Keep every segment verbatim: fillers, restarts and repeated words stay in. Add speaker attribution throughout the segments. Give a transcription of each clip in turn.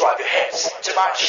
Speaker 1: drive your hips to match.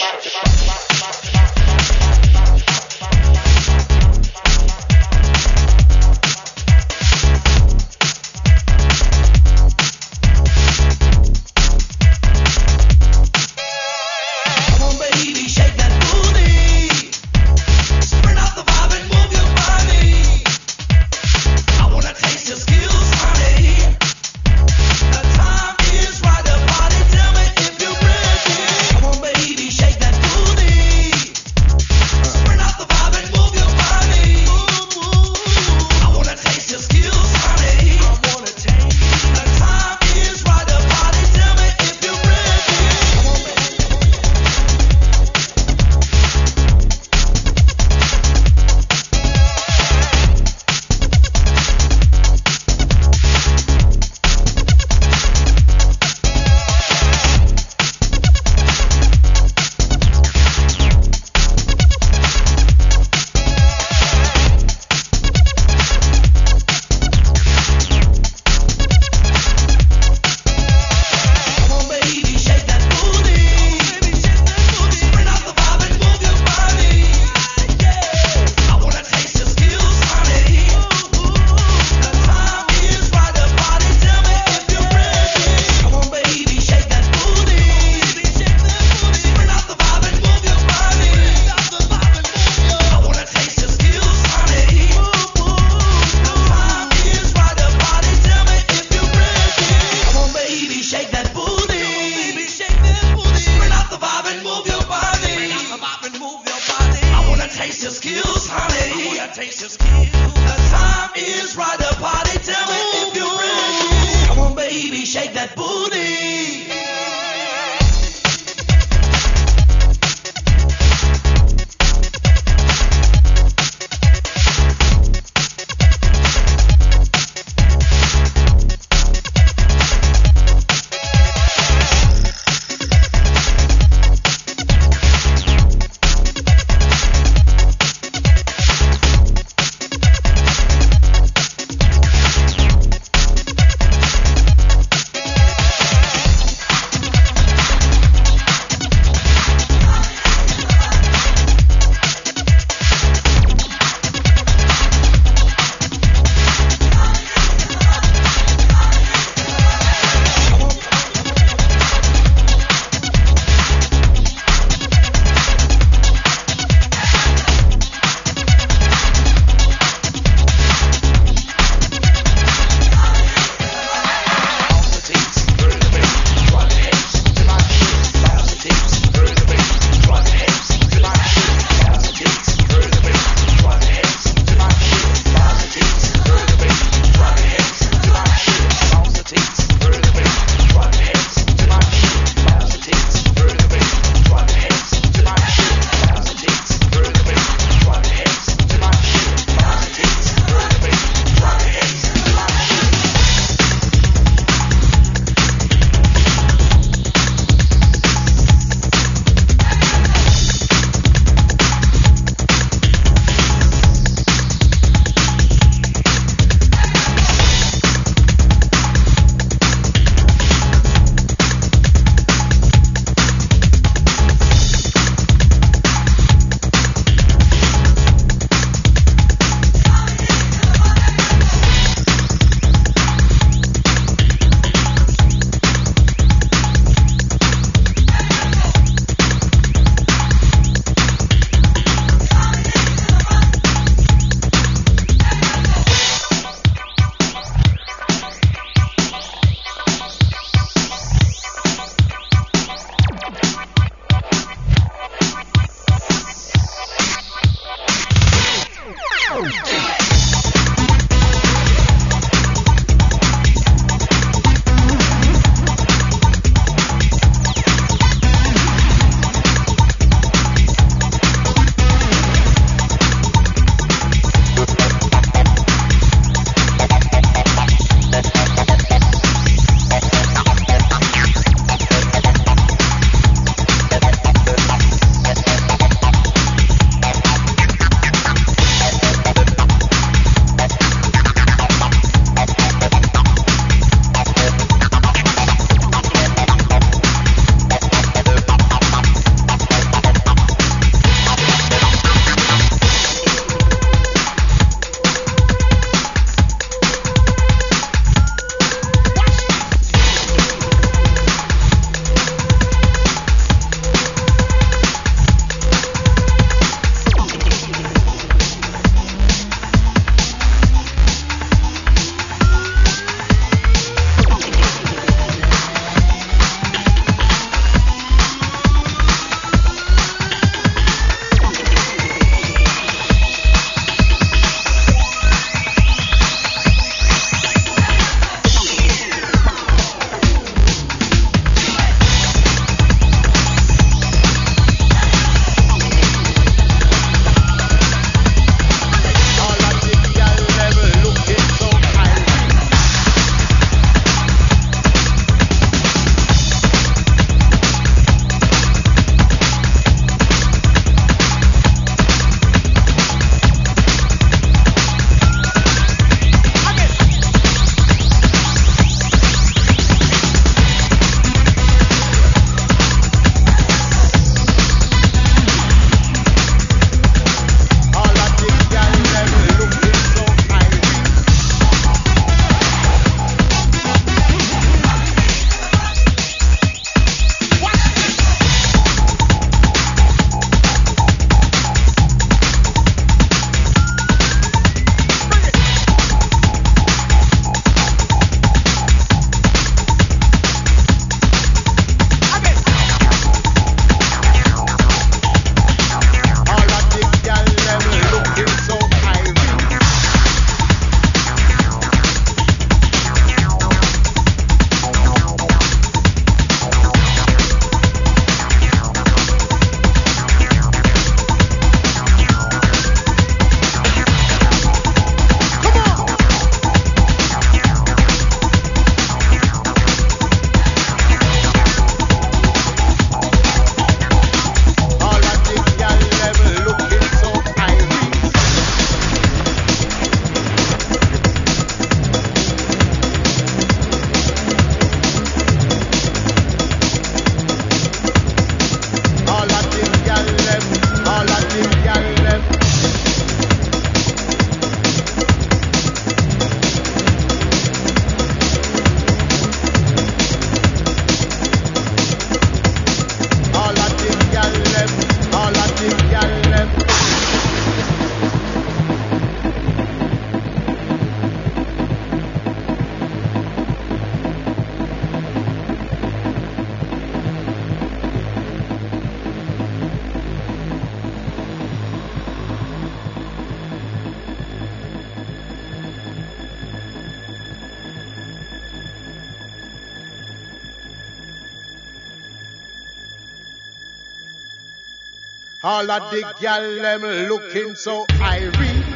Speaker 1: All of the gal them looking so irate.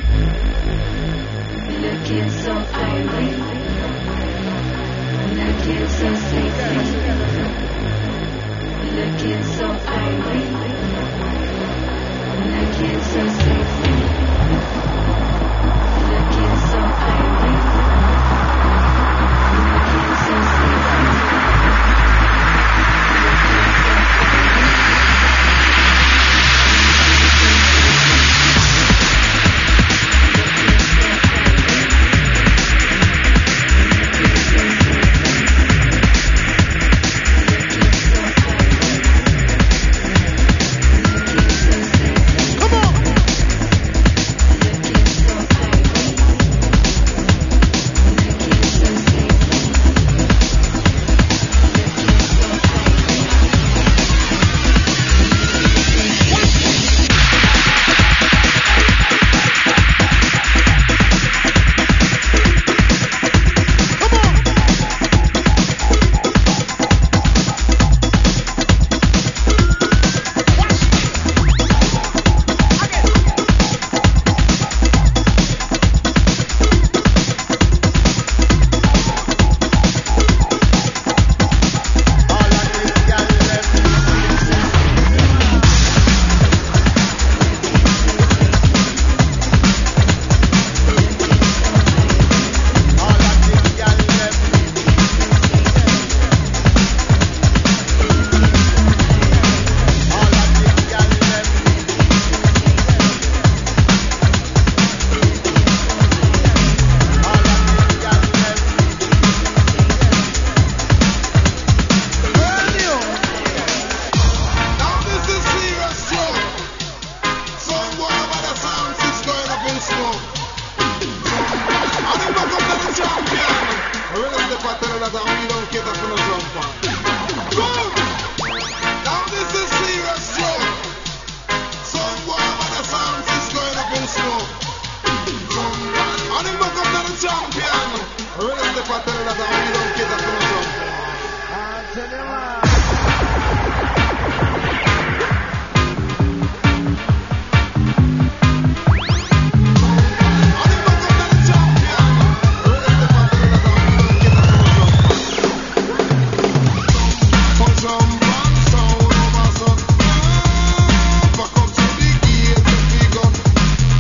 Speaker 2: Looking so irate. Looking so sexy. Looking so irate. Looking so sexy. Looking so irate. Looking so sexy.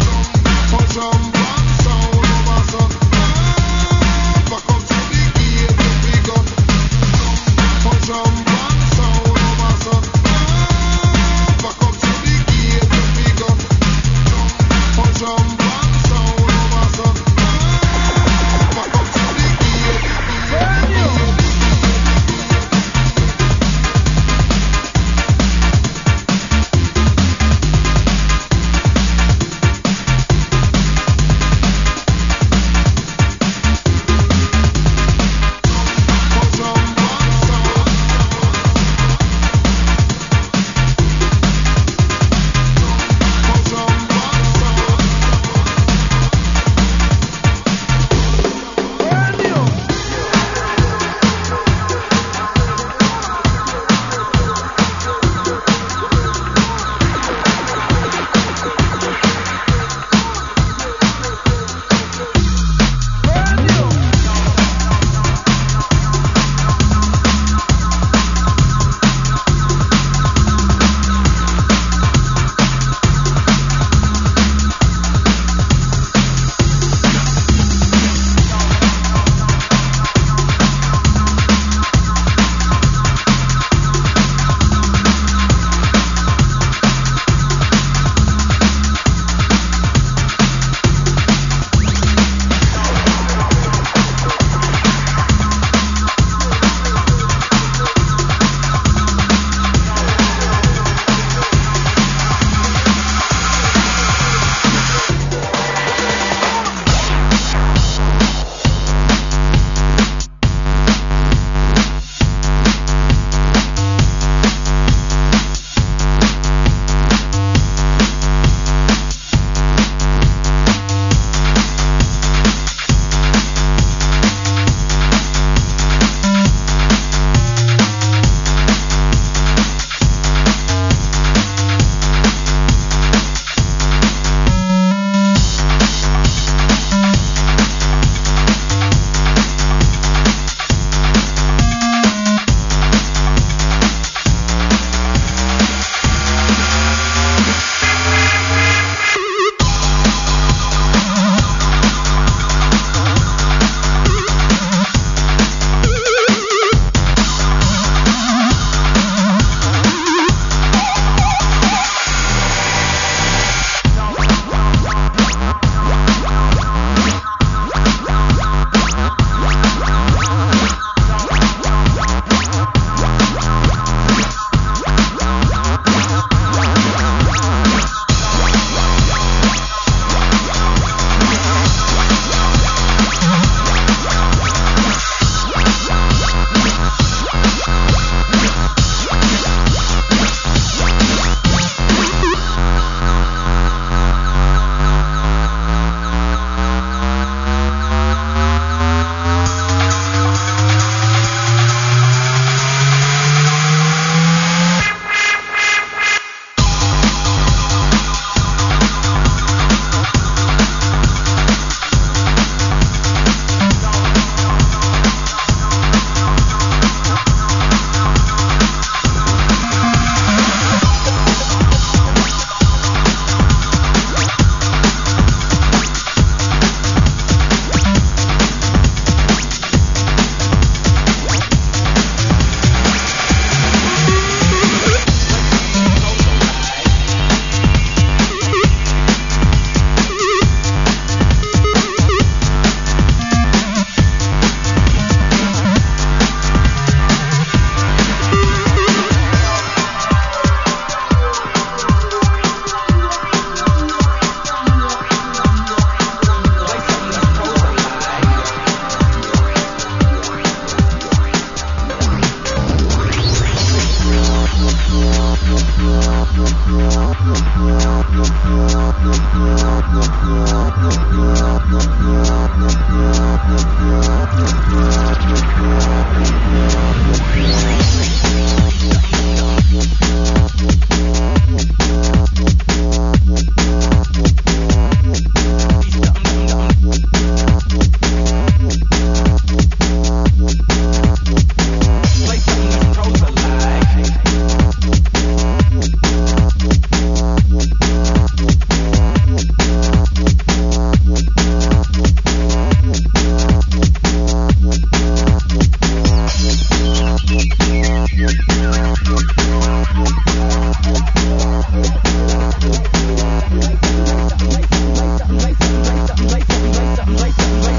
Speaker 3: Some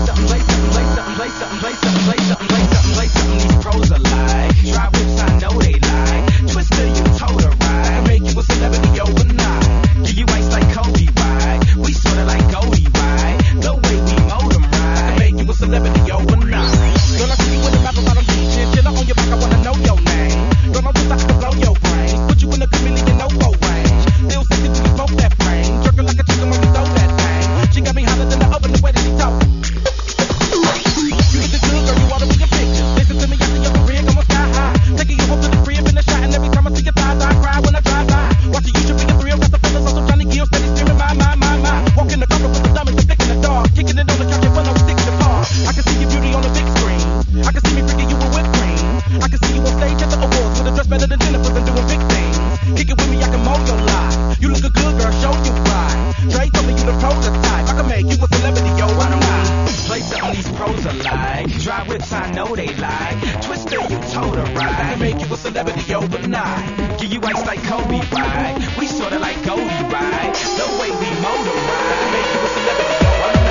Speaker 3: something, play something, play something, play something, play something, play something, play something, play something. These pros are like drive whips, I know they lie. Twister, you told a ride. I make you a celebrity overnight. Give you ice like Kobe, right? We sorta like Goldie, right? The way we mold 'em right. I make you a celebrity overnight. Girl, I see you in the back of bottom beach, chillin' on your back, I wanna know your name. Girl, I'm just out to blow your brain. Put you in a chameleon, no go range. Still sexy when you smoke that brain. Jerkin' like a chicken when you throw that thing. She got me hotter than the oven, the way that she talk. You look good, girl, you oughta be a picture. Listen to me after your career, come on sky high. Taking you home to the crib in the shot, and every time I see your thighs, I cry when I drive by. Watching you should be a thrill, got the fellas on some Johnny Gill, steady screaming, my, my, my, my. Walk in the cover with the diamonds and flicking the dog. Kicking it on the couch and when I'm sticking the bar. I can see your beauty on the big screen. I can see me freaking you with whipped cream. I can see you on stage at the awards with a dress better than Jennifer's and doing big things. Kick it with me, I can mold your life. You look a good girl, show you pride. Dre told me you the prototype. I can make you a celebrity, yo, why don't I? Play something these pros are like. Drive whips, I know they lie. Twister, you told a ride. I can make you a celebrity overnight. Give you ice like Kobe, right? We sorta like Goldie, right? The way we mold 'em right. I can make you a celebrity overnight.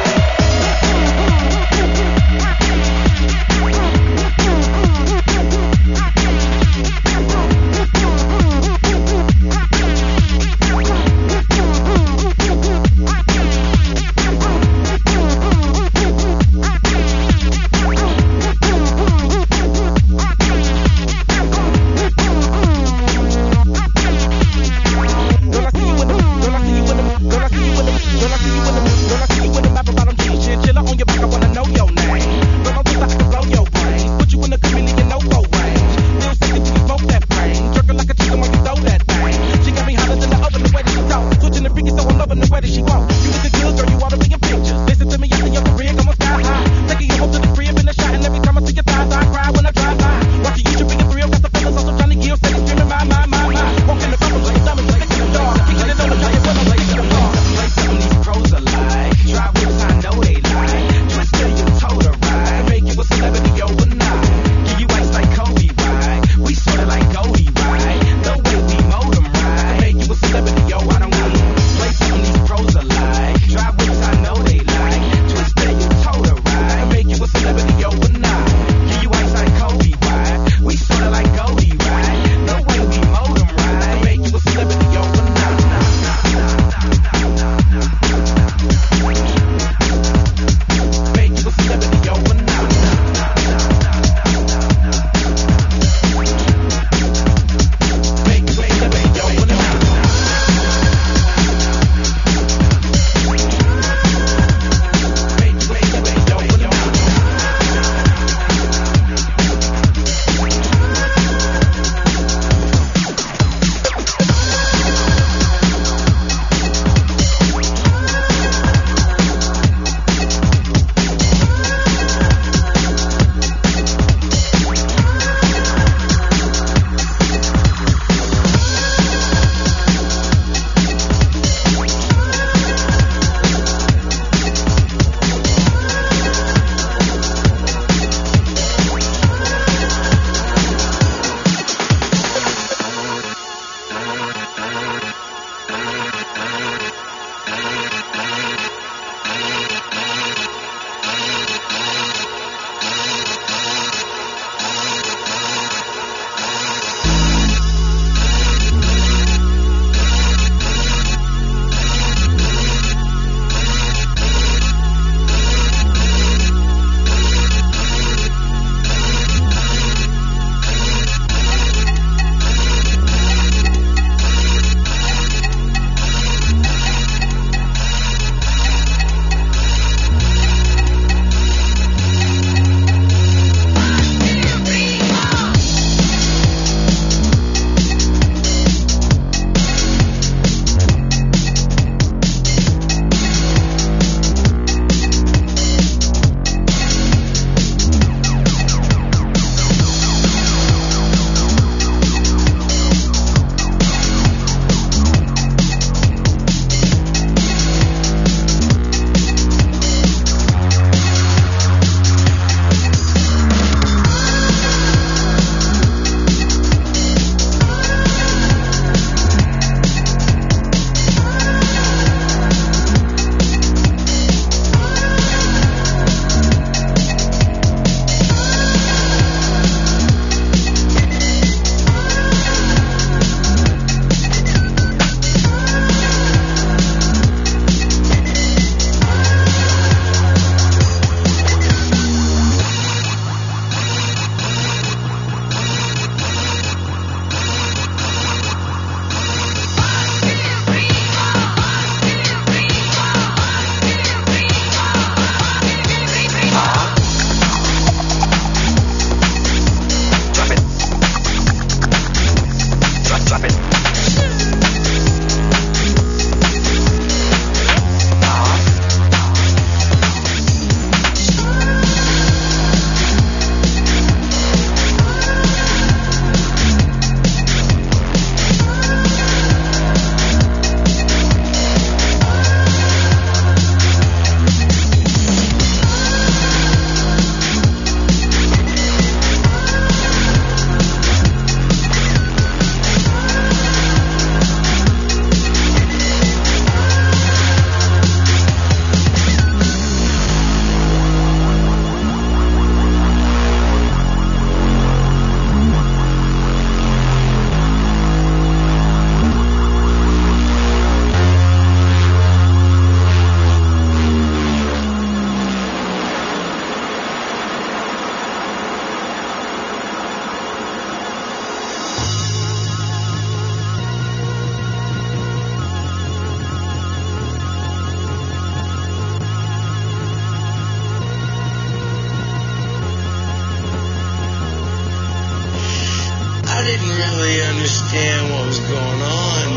Speaker 4: didn't really understand what was going on.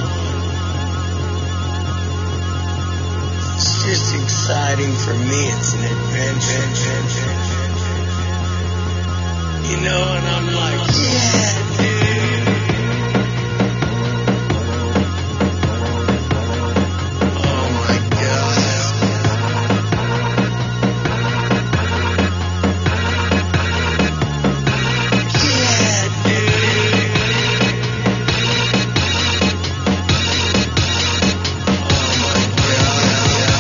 Speaker 4: It's just exciting for me. It's an adventure. You know, and I'm like, yeah, dude. Oh my God. Yeah, dude. Oh my God.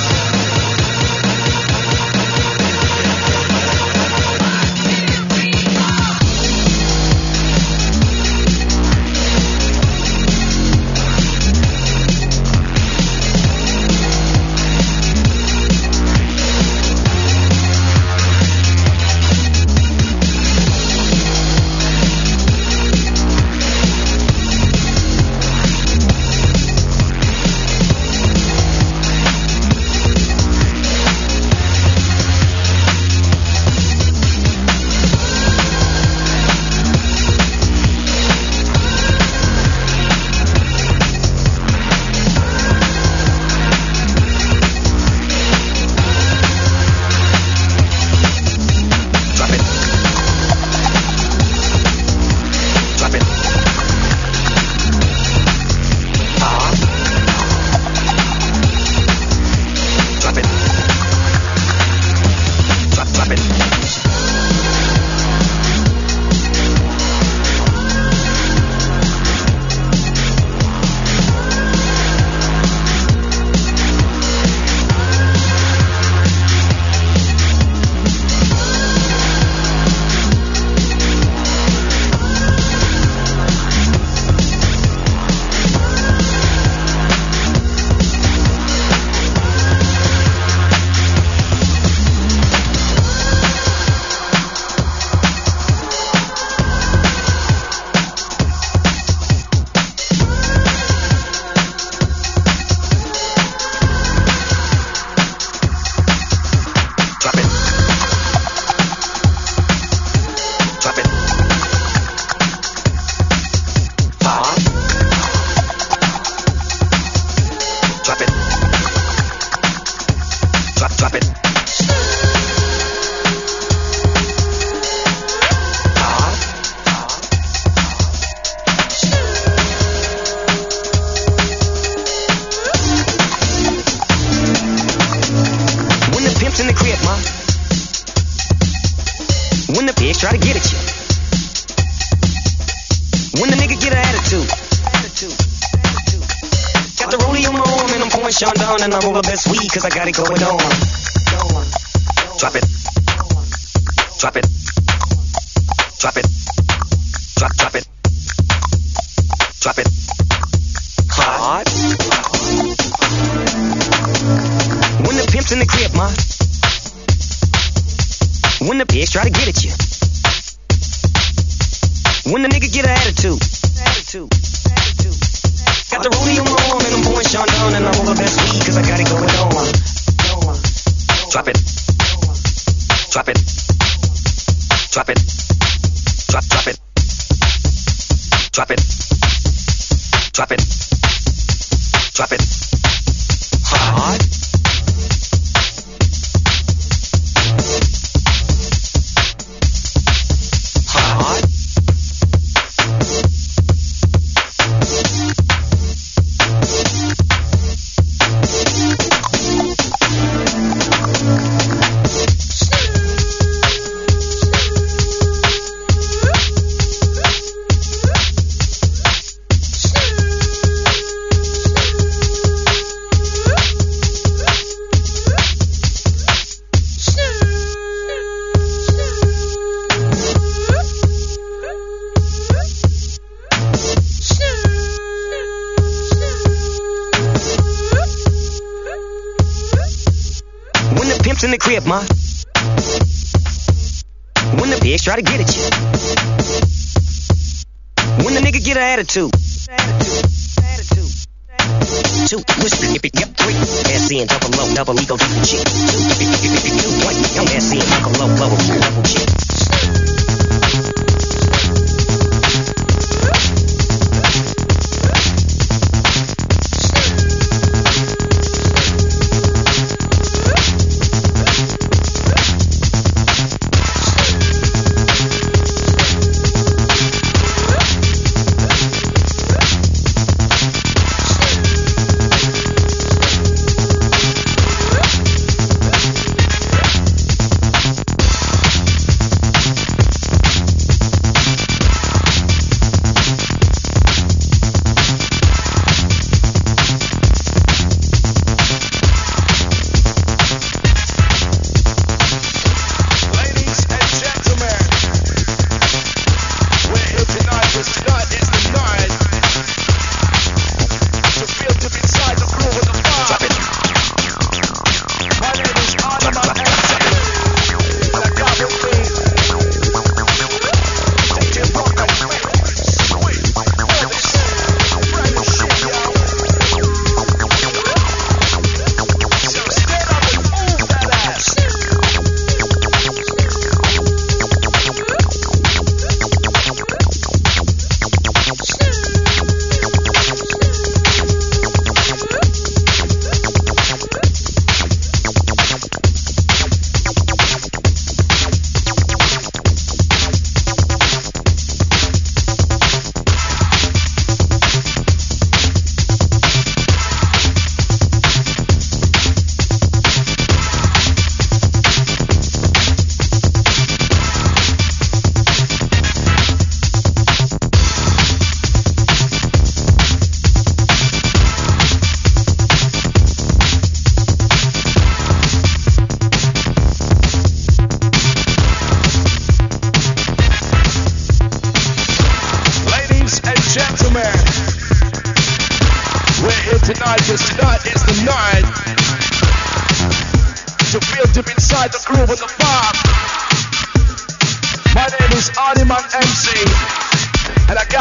Speaker 5: Try to get at you. When the nigga get an attitude. Got the rollie on my arm and I'm pouring Sean down and I roll the best weed cause I got it going on. Drop it. Drop it. Drop it. Drop, drop it. Drop it. Hard. When the pimp's in the crib, ma. When the pigs try to get at you. When the nigga get an attitude. Attitude. Attitude. Got the rollie on my arm and I'm pouring Sean down and I roll the best weed cause I got it going on. Drop it. Drop it. Drop it. Drop, drop it. Drop it. Drop it. Drop it. Hard. Hard. In the crib, ma. When the pigs try to get at you. When the nigga get an attitude. Two, whisper, if it, yep, three. S C and double low, double ego, double G. Two, if it, if it, if it, two, one. Young S C and double low, low, double G.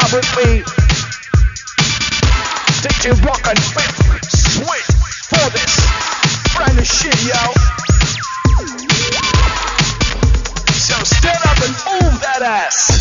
Speaker 3: vibe with me. D J Rock and Fifth, sweet for this brand new shit, yo. So stand up and move that ass.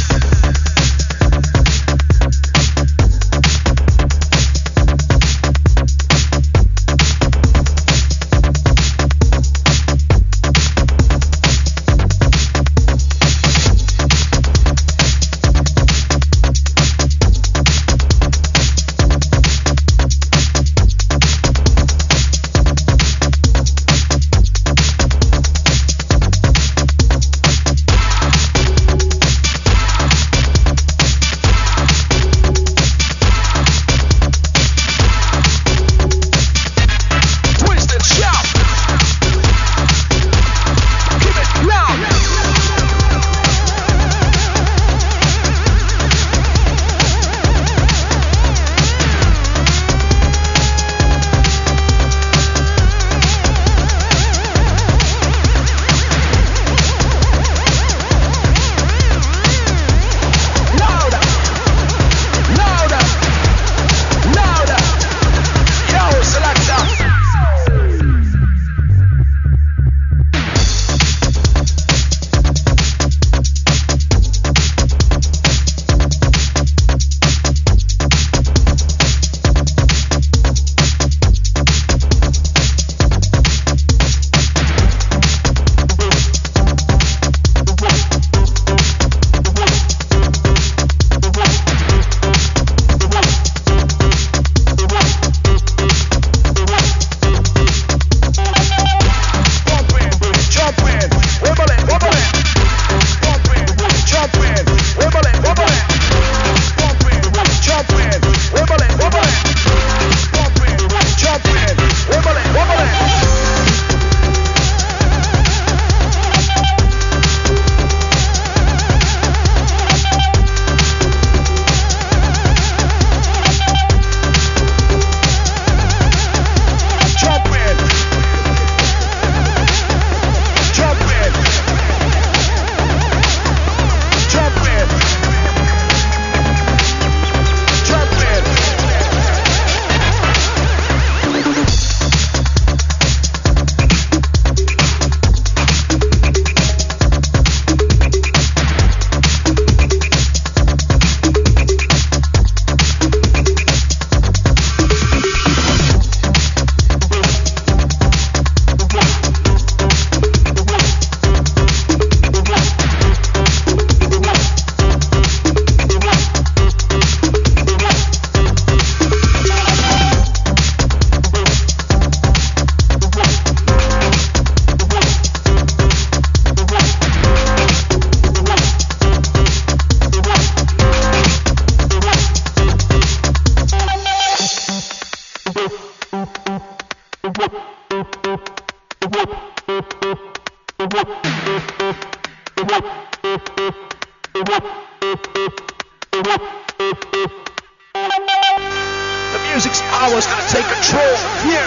Speaker 3: The music's power is gonna take control. Yeah.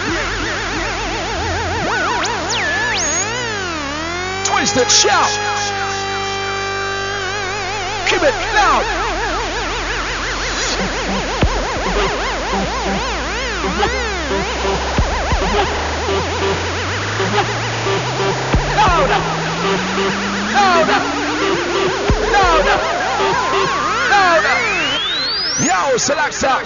Speaker 3: Twisted shout. Keep it loud. Louder. Louder. Louder. Louder. Yo, selector.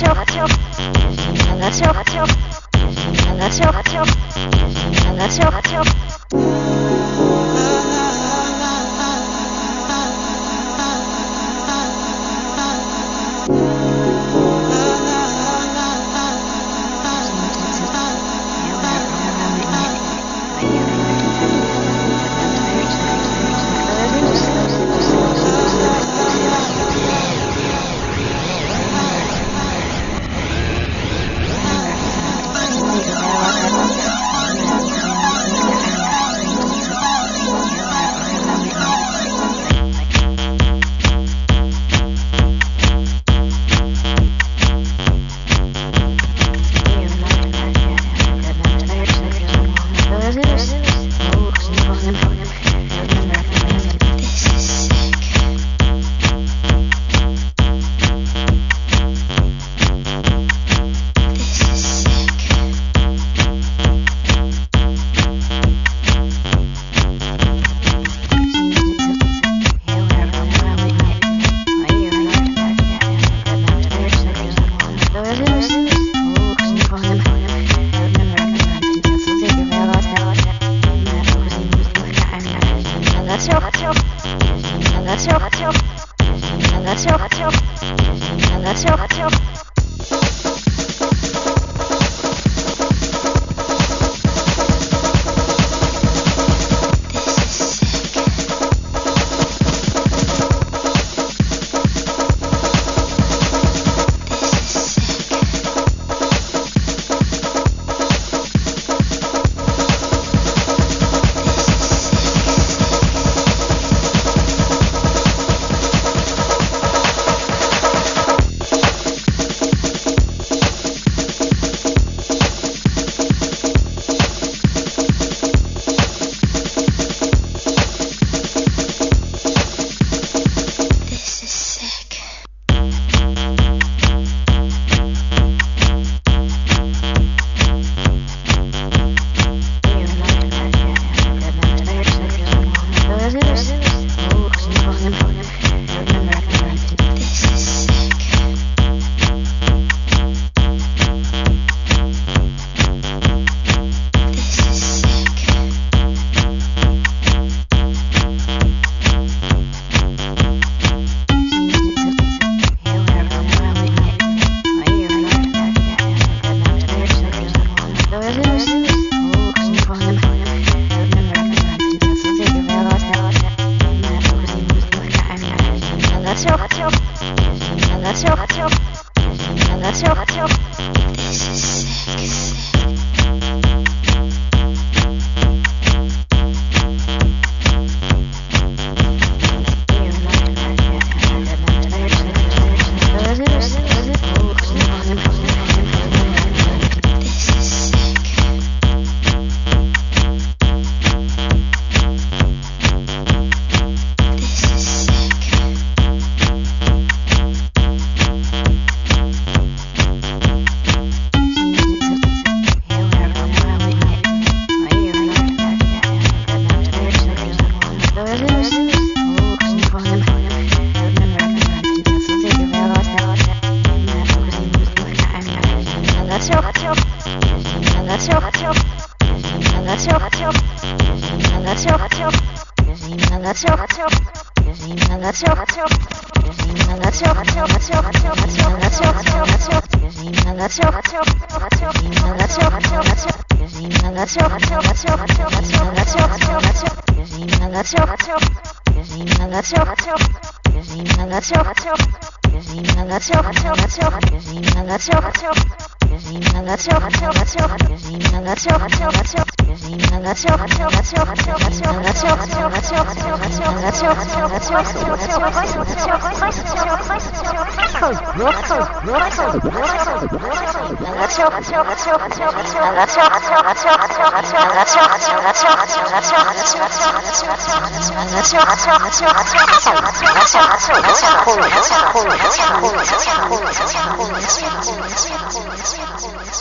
Speaker 6: Let's go.